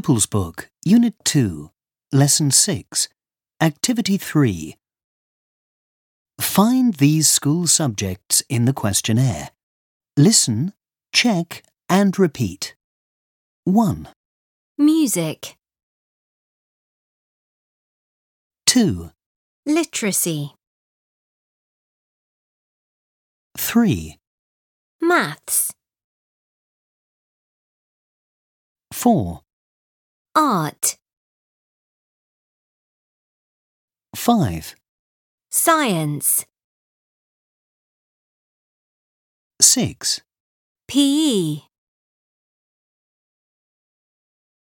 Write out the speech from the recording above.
Pupils Book, Unit 2, Lesson 6, Activity 3. Find these school subjects in the questionnaire. Listen, check and repeat. 1, Music, 2, literacy, 3, maths, 4, art, 5, science, 6, PE.